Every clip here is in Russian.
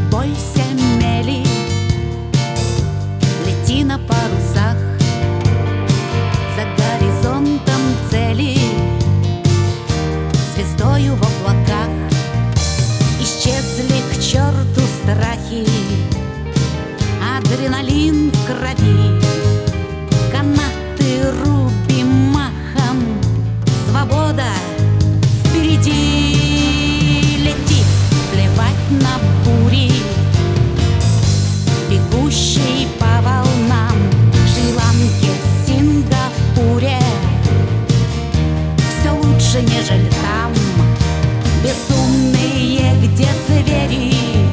бойся мели, лети на парусах за горизонтом цели, звездою в облаках. Исчезли к черту страхи, адреналин в крови, канаты рубим махом, свобода впереди. Лети, плевать на бури, бегущие по волнам, в Шри-Ланке, Сингапуре все лучше, нежели там. Безумные, где звери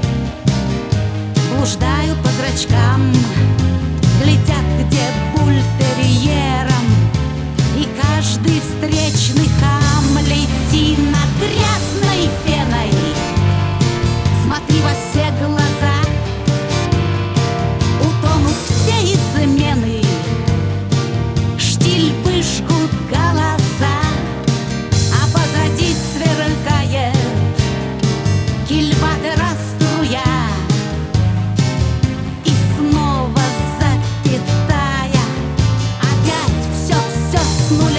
блуждают по зрачкам, летят, где бультерьером, и каждый встречный хам. Лети над грязной пеной, смотри во все глаза, утонут все измены, штиль выжгут голоса, а позади сверкает кильватера струя, и снова запятая, опять все с нуля.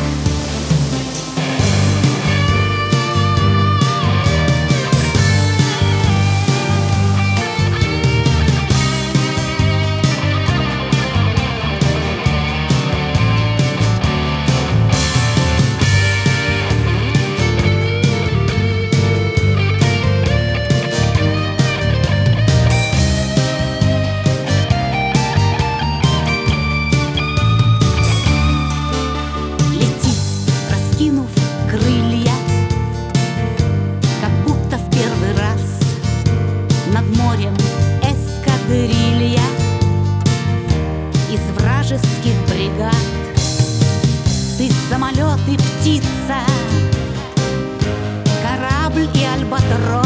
Крылья, как будто в первый раз, над морем эскадрилья из вражеских бригад. Ты самолет и птица, корабль и альбатрос.